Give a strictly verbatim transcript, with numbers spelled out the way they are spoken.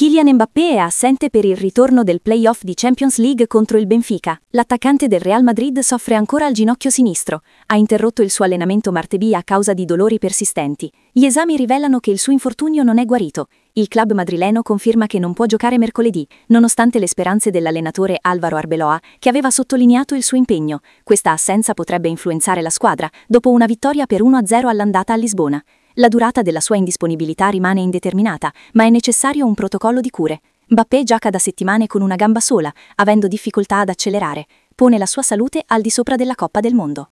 Kylian Mbappé è assente per il ritorno del play-off di Champions League contro il Benfica. L'attaccante del Real Madrid soffre ancora al ginocchio sinistro. Ha interrotto il suo allenamento martedì a causa di dolori persistenti. Gli esami rivelano che il suo infortunio non è guarito. Il club madrileno conferma che non può giocare mercoledì, nonostante le speranze dell'allenatore Álvaro Arbeloa, che aveva sottolineato il suo impegno. Questa assenza potrebbe influenzare la squadra, dopo una vittoria per uno a zero all'andata a Lisbona. La durata della sua indisponibilità rimane indeterminata, ma è necessario un protocollo di cure. Mbappé gioca da settimane con una gamba sola, avendo difficoltà ad accelerare. Pone la sua salute al di sopra della Coppa del Mondo.